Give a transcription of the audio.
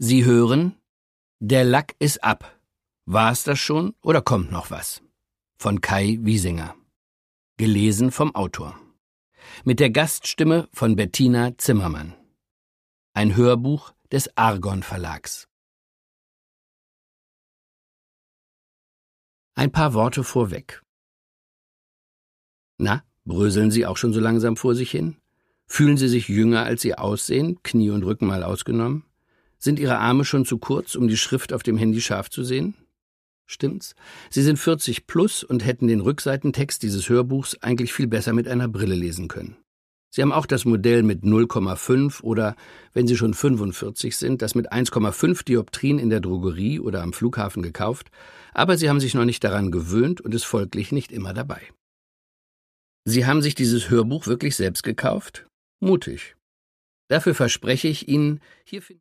Sie hören Der Lack ist ab. War's das schon oder kommt noch was? Von Kai Wiesinger. Gelesen vom Autor. Mit der Gaststimme von Bettina Zimmermann. Ein Hörbuch des Argon Verlags. Ein paar Worte vorweg. Na, bröseln Sie auch schon so langsam vor sich hin? Fühlen Sie sich jünger, als Sie aussehen, Knie und Rücken mal ausgenommen? Sind Ihre Arme schon zu kurz, um die Schrift auf dem Handy scharf zu sehen? Stimmt's? Sie sind 40 plus und hätten den Rückseitentext dieses Hörbuchs eigentlich viel besser mit einer Brille lesen können. Sie haben auch das Modell mit 0,5 oder, wenn Sie schon 45 sind, das mit 1,5 Dioptrien in der Drogerie oder am Flughafen gekauft, aber Sie haben sich noch nicht daran gewöhnt und ist folglich nicht immer dabei. Sie haben sich dieses Hörbuch wirklich selbst gekauft? Mutig. Dafür verspreche ich Ihnen, hier finden